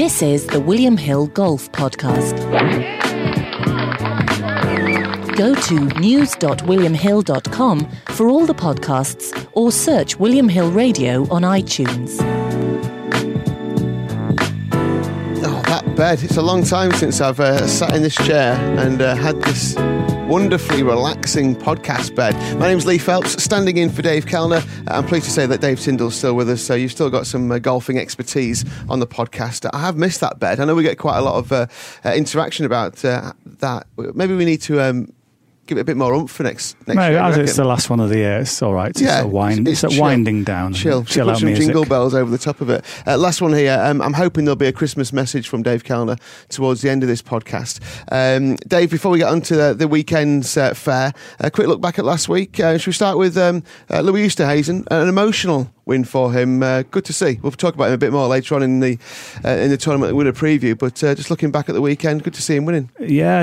This is the William Hill Golf Podcast. Go to news.williamhill.com for all the podcasts or search William Hill Radio on iTunes. Oh, that bed. It's a long time since I've sat in this chair and had this wonderfully relaxing podcast bed. My name's Lee Phelps, standing in for Dave Kellner. I'm pleased to say that Dave Tyndall's still with us, so you've still got some golfing expertise on the podcast. I have missed that bed. I know we get quite a lot of interaction about that. Maybe we need to give it a bit more oomph for next no, year. As it's the last one of the year, it's all right. It's sort of winding down. Chill out some music. jingle bells over the top of it. Last one here. I'm hoping there'll be a Christmas message from Dave Kellner towards the end of this podcast. Dave, before we get on to the weekend's fair, a quick look back at last week. Should we start with Louis Oosthuizen? An emotional win for him. Good to see. We'll talk about him a bit more later on in the tournament winner preview. But just looking back at the weekend, good to see him winning. Yeah,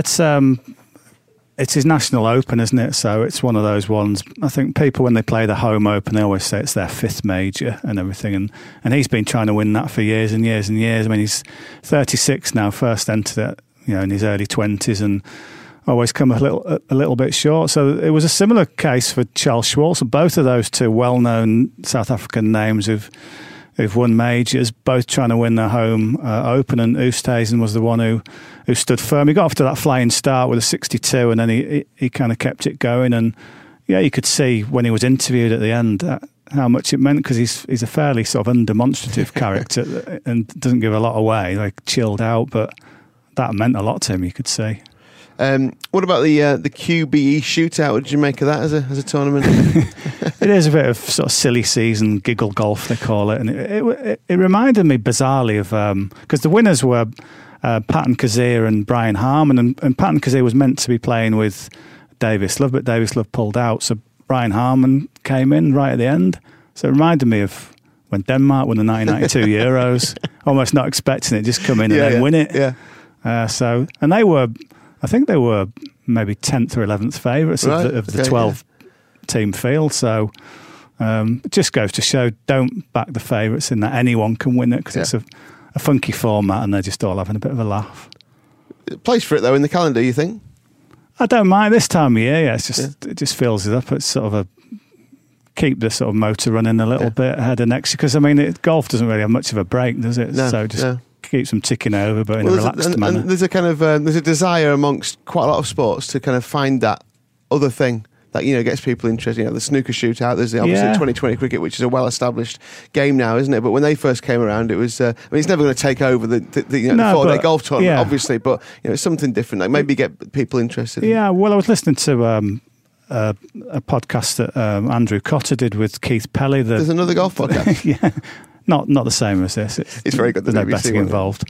it's his National Open, isn't it? So it's one of those ones. I think people, when they play the home Open, they always say it's their fifth major and everything. And he's been trying to win that for years and years and years. I mean, he's 36 now, first entered it, in his early 20s, and always come a little bit short. So it was a similar case for Charles Schwartzel. Both of those two well-known South African names who've won majors, both trying to win their home Open, and Oosthuizen was the one who stood firm. He got off to that flying start with a 62, and then he kind of kept it going. And yeah, you could see when he was interviewed at the end how much it meant, because he's a fairly sort of undemonstrative character and doesn't give a lot away, like chilled out, but that meant a lot to him, you could see. What about the QBE shootout? What did you make of that as a tournament? It is a bit of sort of silly season giggle golf, they call it, and it reminded me bizarrely of because the winners were Patton Kizzire and Brian Harman, and Patton Kizzire was meant to be playing with Davis Love, but Davis Love pulled out, so Brian Harman came in right at the end. So it reminded me of when Denmark won the 1992 Euros, almost not expecting it, just come in and then win it. Yeah. And I think they were maybe 10th or 11th favourites of the 12-team field. So it just goes to show, don't back the favourites in that anyone can win it, because it's a funky format and they're just all having a bit of a laugh. Place for it, though, in the calendar, you think? I don't mind this time of year, It just fills it up. It's sort of keep the sort of motor running a little bit ahead of next year, because, I mean, golf doesn't really have much of a break, does it? No, so just keeps them ticking over, but in a relaxed manner. And there's a kind of there's a desire amongst quite a lot of sports to kind of find that other thing that gets people interested. The snooker shootout. There's obviously 2020 cricket, which is a well-established game now, isn't it? But when they first came around, it was. I mean, it's never going to take over the 4-day golf tournament, obviously. But it's something different. Like maybe get people interested. Yeah. Well, I was listening to a podcast that Andrew Cotter did with Keith Pelly. There's another golf podcast. Yeah. Not the same as this. It's very good. There's no betting involved.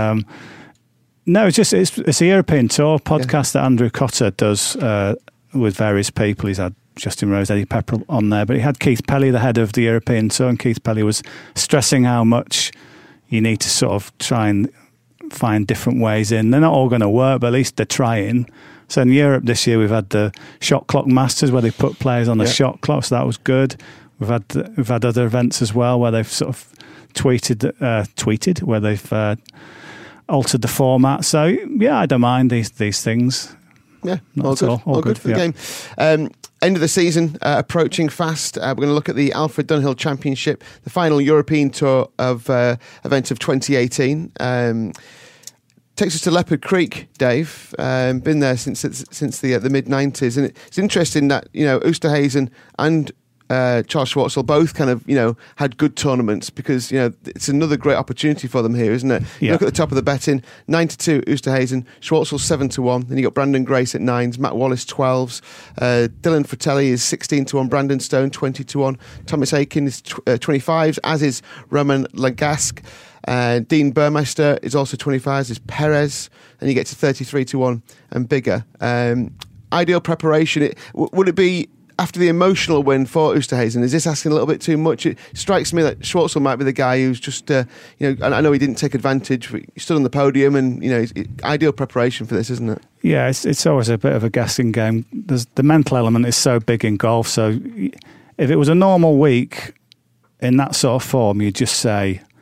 No, it's a European Tour podcast that Andrew Cotter does with various people. He's had Justin Rose, Eddie Pepperell on there, but he had Keith Pelly, the head of the European Tour, and Keith Pelly was stressing how much you need to sort of try and find different ways in. They're not all going to work, but at least they're trying. So in Europe this year, we've had the Shot Clock Masters where they put players on the shot clock, so that was good. We've had other events as well where they've sort of tweeted where they've altered the format. So yeah, I don't mind these things. Yeah, all good for the game. End of the season approaching fast. We're going to look at the Alfred Dunhill Championship, the final European Tour of event of 2018. Takes us to Leopard Creek, Dave. Been there since the mid-90s, and it's interesting that Oosthuizen and Charles Schwartzel both kind of had good tournaments, because it's another great opportunity for them here, isn't it? You look at the top of the betting: 9-2 Oosthuizen, Schwartzel 7-1. Then you got Brandon Grace at 9s, Matt Wallace 12s, Dylan Fratelli is 16-1, Brandon Stone 20-1, Thomas Aiken is 25s, as is Roman Lagasque. Dean Burmeister is also 25s, is Perez, and you get to 33-1 and bigger. Ideal preparation. Would it be after the emotional win for Oosthuizen? Is this asking a little bit too much? It strikes me that Schwartzel might be the guy who's just, I know he didn't take advantage. He stood on the podium, and ideal preparation for this, isn't it? Yeah, it's always a bit of a guessing game. The mental element is so big in golf. So if it was a normal week in that sort of form, you'd just say,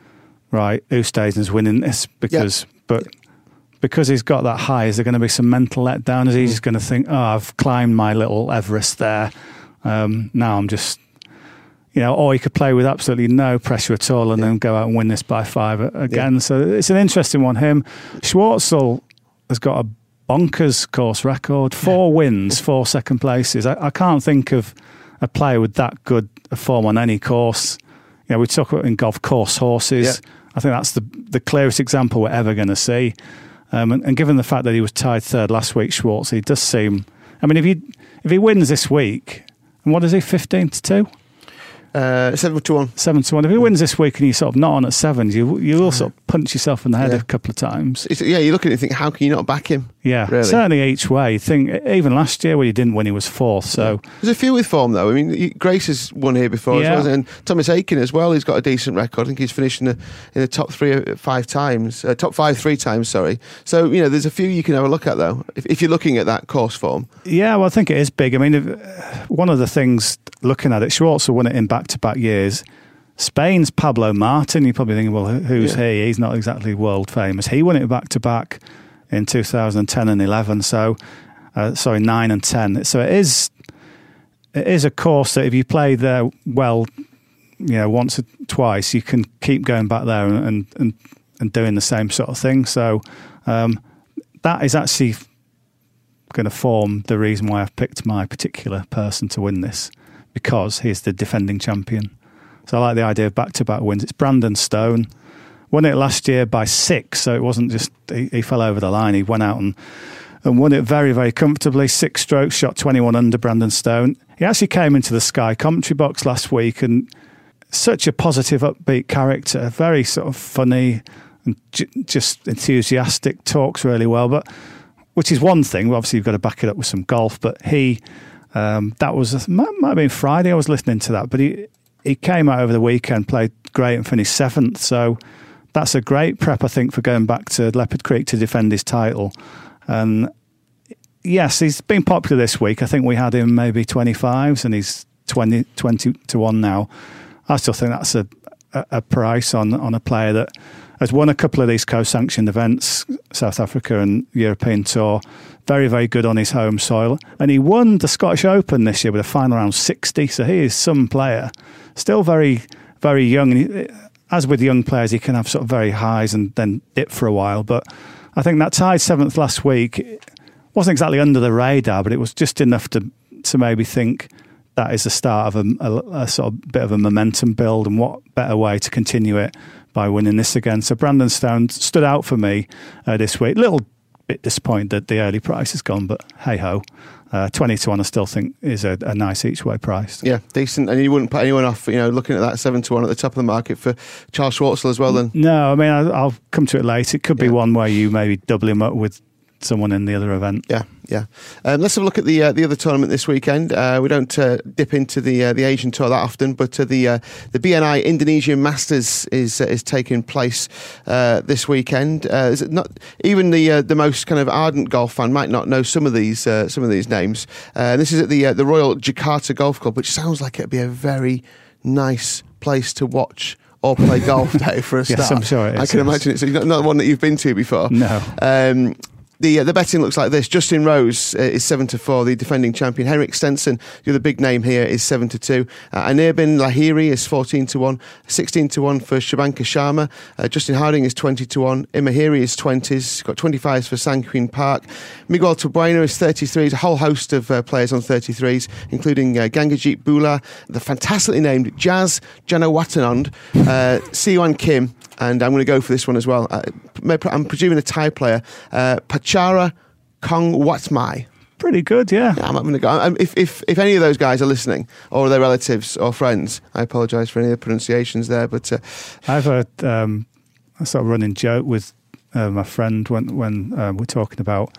right, Oosthuizen's winning this because he's got that high, is there going to be some mental letdown? Is he just going to think, oh, I've climbed my little Everest there, now I'm just, or he could play with absolutely no pressure at all and then go out and win this by 5 again. So it's an interesting one. Schwartzel has got a bonkers course record, 4 wins, 4 second places. I can't think of a player with that good a form on any course. We talk about in golf course horses. I think that's the clearest example we're ever going to see. And given the fact that he was tied 3rd last week, Schwartz, he does seem. I mean, if he wins this week, and what is he, 15-2? 7-1. 7-1. If he wins this week and you're sort of not on at 7s, you will sort of punch yourself in the head a couple of times. You look at it and think, how can you not back him? Yeah, really? Certainly each way. Think even last year when he didn't win, he was 4th. So there's a few with form though. I mean, Grace has won here before as well, and Thomas Aiken as well. He's got a decent record. I think he's finished in the top 5 times. Top 5 3 times. Sorry. So there's a few you can have a look at though if you're looking at that course form. Yeah, well, I think it is big. I mean, one of the things looking at it, Schwartz won it in back-to-back years. Spain's Pablo Martin. You're probably thinking, well, who's he? He's not exactly world famous. He won it back-to-back in 2010 and 11. So, 9 and 10. So it is a course that if you play there well, once or twice, you can keep going back there and doing the same sort of thing. So that is actually going to form the reason why I've picked my particular person to win this, because he's the defending champion. So I like the idea of back-to-back wins. It's Brandon Stone. Won it last year by 6, so it wasn't just he fell over the line. He went out and won it very, very comfortably. 6 strokes, shot 21 under, Brandon Stone. He actually came into the Sky commentary box last week, and such a positive, upbeat character, very sort of funny and just enthusiastic, talks really well, but which is one thing. Obviously, you've got to back it up with some golf, but he... that was might have been Friday. I was listening to that, but he came out over the weekend, played great, and finished 7th. So that's a great prep, I think, for going back to Leopard Creek to defend his title. And yes, he's been popular this week. I think we had him maybe 25s, and he's 20-1 now. I still think that's a price on a player that has won a couple of these co-sanctioned events, South Africa and European Tour. Very, very good on his home soil. And he won the Scottish Open this year with a final round 60. So he is some player. Still very, very young. And as with young players, he can have sort of very highs and then dip for a while. But I think that tied 7th last week wasn't exactly under the radar, but it was just enough to maybe think that is the start of a sort of bit of a momentum build, and what better way to continue it by winning this again. So Brandon Stone stood out for me this week. Little bit disappointed that the early price is gone, but hey-ho. 20-1 I still think is a nice each way price. Yeah, decent. And you wouldn't put anyone off, looking at that 7-1 at the top of the market for Charles Schwartzel as well then? No, I mean, I'll come to it later. It could be one where you maybe double him up with someone in the other event. Yeah. Let's have a look at the other tournament this weekend. We don't dip into the Asian Tour that often, but the BNI Indonesian Masters is taking place this weekend. Is it not even the most kind of ardent golf fan might not know some of these names. This is at the Royal Jakarta Golf Club, which sounds like it'd be a very nice place to watch or play golf day for a start. Yes, I'm sure it is. I can imagine it's not one that you've been to before. No. The betting looks like this. Justin Rose is 7-4, the defending champion. Henrik Stenson, the other big name here, is 7-2. Anirban Lahiri is 14-1, 16-1 for Shubhankar Sharma. Justin Harding is 20-1. Imahiri is 20s. Got 25s for Sanquin Park. Miguel Tabuena is 33s. A whole host of players on 33s, including Gangajit Bula, the fantastically named Jazz Janawatanand, Siwan Kim, and I'm going to go for this one as well. I'm presuming a Thai player, Pachara Kongwatmai. Pretty good, yeah. I'm going to go. If any of those guys are listening, or their relatives or friends, I apologise for any of the pronunciations there. But I have a sort of running joke with my friend when we're talking about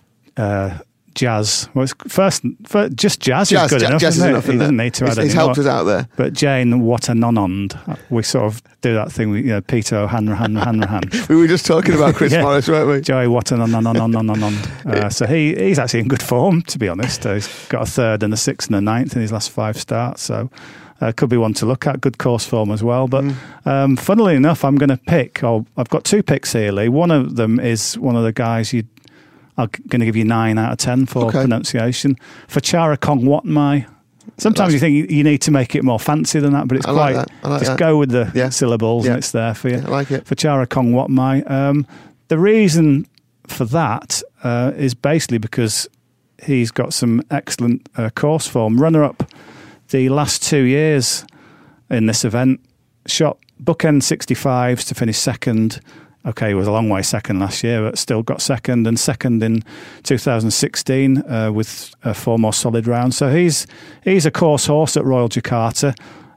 Jazz. Well, it's first just Jazz is good enough. Jazz is enough. He doesn't need to add anything. He's helped us out there. But Jane Watanonond, we sort of do that thing with Peter O'Hanrahan. We were just talking about Chris Morris, weren't we? Joey Watanonond. So he's actually in good form, to be honest. He's got a 3rd and a 6th and a 9th in his last 5 starts. So could be one to look at. Good course form as well. But funnily enough, I'm going to pick. I've got 2 picks here, Lee. One of them is one of the guys I'm going to give you 9 out of 10 for pronunciation. Fachara Kongwatmai. Sometimes you think you need to make it more fancy than that, but it's just go with the syllables and it's there for you. Yeah, I like it. Fachara Kongwatmai. The reason for that is basically because he's got some excellent course form. Runner-up the last 2 years in this event. Shot bookend 65s to finish second. Okay, he was a long way second last year, but still got second, and second in 2016 with 4 more solid rounds. So he's a course horse at Royal Jakarta.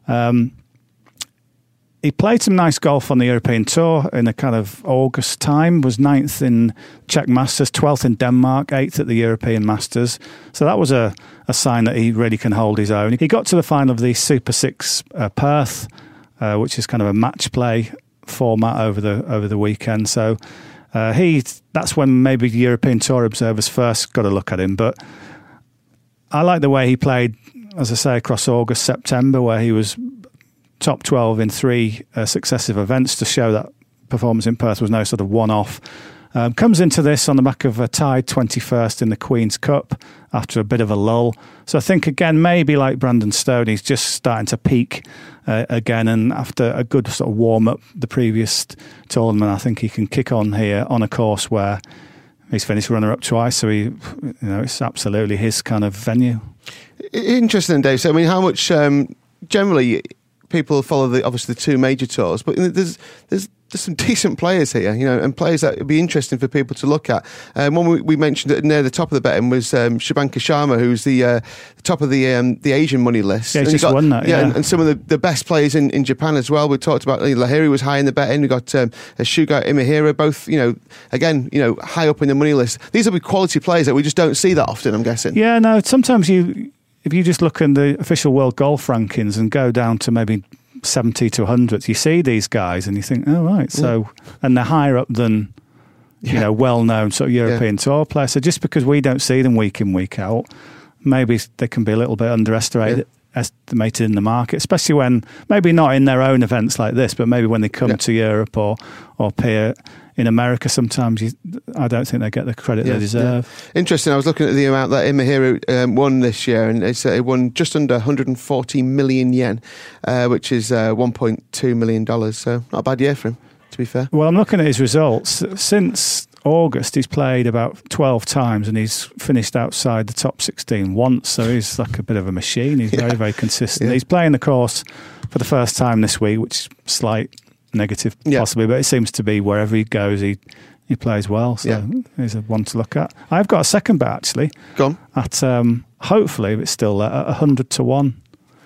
He played some nice golf on the European Tour in a kind of August time, was 9th in Czech Masters, 12th in Denmark, 8th at the European Masters. So that was a sign that he really can hold his own. He got to the final of the Super 6 Perth, which is kind of a match play format over the weekend. So that's when maybe the European Tour observers first got a look at him. But I like the way he played, as I say, across August, September, where he was top 12 in 3 successive events to show that performance in Perth was no sort of one-off. Comes into this on the back of a tied 21st in the Queen's Cup after a bit of a lull. So I think, again, maybe like Brandon Stone, he's just starting to peak again. And after a good sort of warm-up the previous tournament, I think he can kick on here on a course where he's finished runner-up twice. So it's absolutely his kind of venue. Interesting, Dave. So, I mean, how much generally people follow obviously the 2 major tours, but there's some decent players here, and players that would be interesting for people to look at. One we mentioned at near the top of the betting was Shubhankar Sharma, who's the top of the Asian money list. Yeah, he's just won that. Yeah, and some of the best players in Japan as well. We talked about Lahiri was high in the betting. We got Shugo Imahira, both again high up in the money list. These will be quality players that we just don't see that often, I'm guessing. Yeah, no. Sometimes if you just look in the official world golf rankings and go down to maybe 70 to 100, you see these guys and you think, oh, right. So, and they're higher up than, well-known sort of European Tour players. So just because we don't see them week in, week out, maybe they can be a little bit underestimated in the market, especially when, maybe not in their own events like this, but maybe when they come to Europe or appear in America, sometimes I don't think they get the credit they deserve. Yeah. Interesting. I was looking at the amount that Imahira won this year, and it won just under 140 million yen, which is $1.2 million. So not a bad year for him, to be fair. Well, I'm looking at his results. Since August, he's played about 12 times, and he's finished outside the top 16 once. So he's like a bit of a machine. He's very, very consistent. Yeah. He's playing the course for the first time this week, which is slight negative possibly, but it seems to be wherever he goes he plays well, so he's a one to look at. I've got a second bet actually. Go on. At hopefully if it's still at 100 to 1,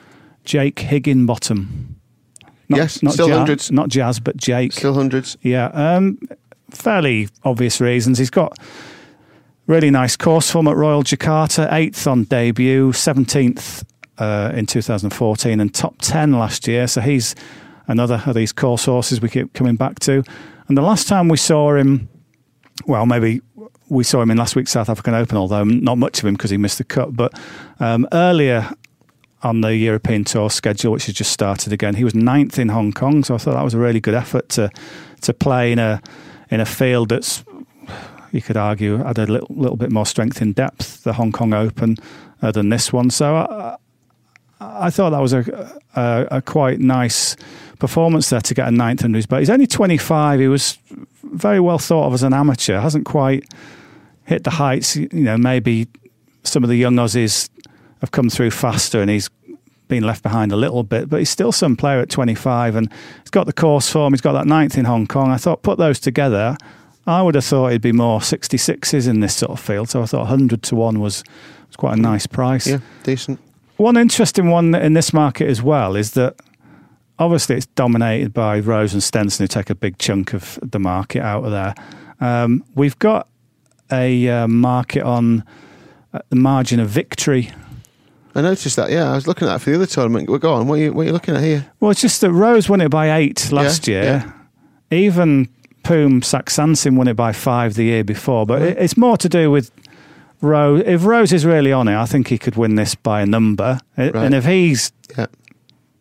Jake Higginbottom. Not still hundreds, not Jazz, but Jake, still hundreds. Fairly obvious reasons. He's got really nice course form at Royal Jakarta, 8th on debut, 17th in 2014 and top 10 last year, so he's another of these course horses we keep coming back to. And the last time we saw him, well, maybe we saw him in last week's South African Open, although not much of him because he missed the cut. But earlier on the European Tour schedule, which has just started again, he was 9th in Hong Kong. So I thought that was a really good effort to play in a field that's, you could argue, had a little bit more strength in depth, the Hong Kong Open, than this one. So I thought that was a quite nice performance there to get a 9th under his belt. He's only 25. He was very well thought of as an amateur. Hasn't quite hit the heights. Maybe some of the young Aussies have come through faster and he's been left behind a little bit, but he's still some player at 25 and he's got the course form. He's got that 9th in Hong Kong. I thought put those together, I would have thought it'd be more 66s in this sort of field. So I thought 100 to 1 was quite a nice price. Yeah, decent. One interesting one in this market as well is that obviously it's dominated by Rose and Stenson, who take a big chunk of the market out of there. We've got a market on the margin of victory. I noticed that, I was looking at that for the other tournament. Well, go on, what are you looking at here? Well, it's just that Rose won it by 8 last year. Yeah. Even Poom Saksansin won it by 5 the year before. But it's more to do with Rose. If Rose is really on it, I think he could win this by a number. Right. And if he's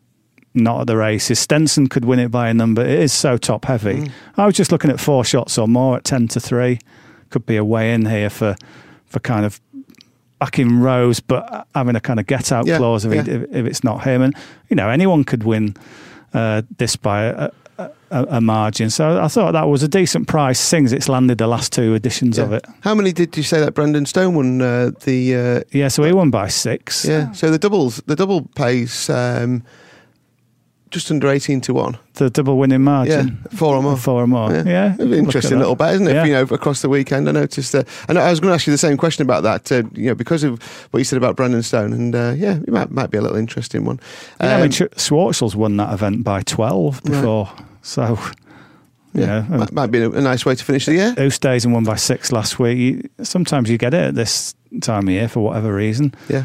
not at the races. Stenson could win it by a number. It is so top heavy. I was just looking at 4 shots or more at 10-3. Could be a way in here for kind of backing Rose, but having a kind of get out clause if it's not him. And anyone could win this by a margin. So I thought that was a decent price. Sings it's landed the last 2 editions of it. How many did you say that Brendan Stone won? So he won by 6. Yeah. So the double pays just under 18-1. The double winning margin. Yeah, 4 or more. 4 or more. Yeah. It'd be an interesting little bet, isn't it? Yeah. Across the weekend. I noticed that. And I was going to ask you the same question about that, because of what you said about Brendan Stone. And it might be a little interesting one. Schwarzel's won that event by 12 before. Right. So, might be a nice way to finish the year. Oosthuizen won by 6 last week. Sometimes you get it at this time of year for whatever reason. Yeah.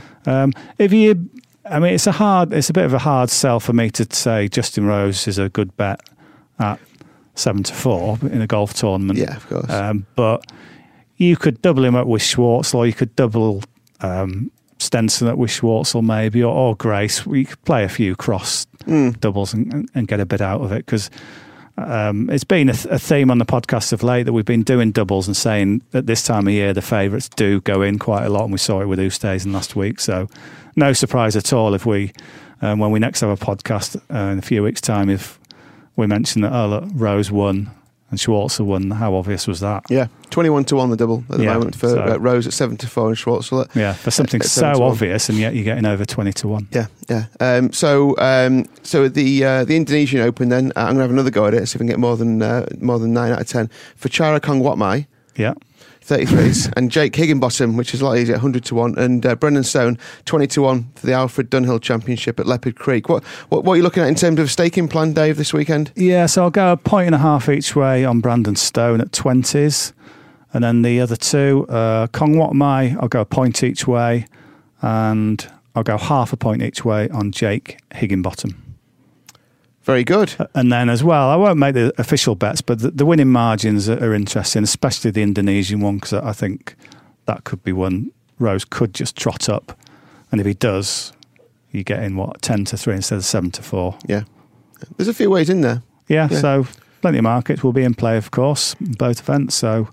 It's a bit of a hard sell for me to say Justin Rose is a good bet at 7-4 in a golf tournament. Yeah, of course. But you could double him up with Schwartzel, or you could double Stenson up with Schwartzel maybe, or Grace. We could play a few cross doubles and get a bit out of it, because it's been a theme on the podcast of late that we've been doing doubles and saying at this time of year the favourites do go in quite a lot, and we saw it with Oosthuizen last week. So no surprise at all if we, when we next have a podcast in a few weeks' time, if we mention that Rose won and Schwartzel won. How obvious was that? Yeah, 21-1 the double at the moment for Rose at 7-4 and Schwartzel at for something so obvious, and yet you're getting over 20-1. Yeah. So the Indonesian Open then, I'm going to have another go at it, see if I can get more than 9 out of 10 for Chara Kongwatmai. Yeah. 33s, and Jake Higginbottom, which is a lot easier, 100-1, and Brendan Stone 20-1 for the Alfred Dunhill Championship at Leopard Creek. What are you looking at in terms of staking plan, Dave, this weekend? Yeah, so I'll go 1.5 each way on Brandon Stone at 20s, and then the other 2, Kongwatmai, I'll go a point each way, and I'll go half a point each way on Jake Higginbottom. Very good. And then as well, I won't make the official bets, but the winning margins are interesting, especially the Indonesian one, because I think that could be one Rose could just trot up. And if he does, you get in, 10-3 instead of 7-4. Yeah. There's a few ways in there. Yeah, so plenty of markets will be in play, of course, both events. So,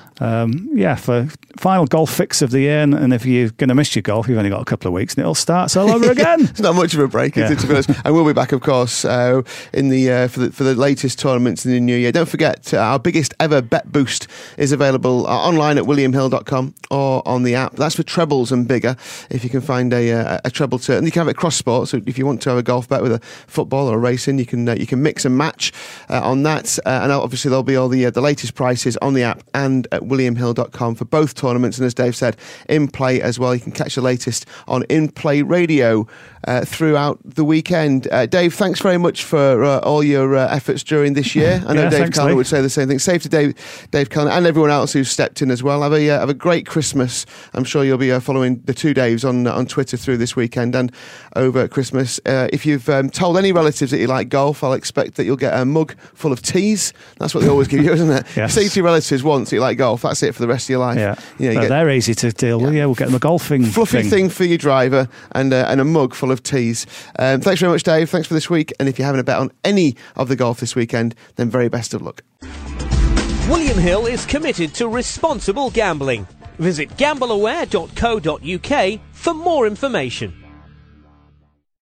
for final golf fix of the year, and if you're going to miss your golf, you've only got a couple of weeks and it'll start all over again. It's not much of a break, is it, to be honest? And we'll be back, of course, in the for the latest tournaments in the new year. Don't forget, our biggest ever bet boost is available online at williamhill.com or on the app. That's for trebles and bigger, if you can find a treble to, and you can have it cross sport. So if you want to have a golf bet with a football or a racing, you can mix and match on that. And obviously there'll be all the latest prices on the app and at williamhill.com for both tournaments, and as Dave said, in play as well. You can catch the latest on In Play Radio throughout the weekend. Dave, thanks very much for all your efforts during this year. I know Dave Kellner would say the same thing. Save to Dave Kellner and everyone else who's stepped in as well. Have a great Christmas. I'm sure you'll be following the 2 Daves on Twitter through this weekend and over Christmas. If you've told any relatives that you like golf, I'll expect that you'll get a mug full of teas. That's what they always give you, isn't it? Yes. Say to your relatives once that you like golf, that's it for the rest of your life. Yeah, they're easy to deal with. Yeah, we'll get them a golfing fluffy thing for your driver and a mug full of teas. Thanks very much, Dave. Thanks for this week. And if you're having a bet on any of the golf this weekend, then very best of luck. William Hill is committed to responsible gambling. Visit gambleaware.co.uk for more information.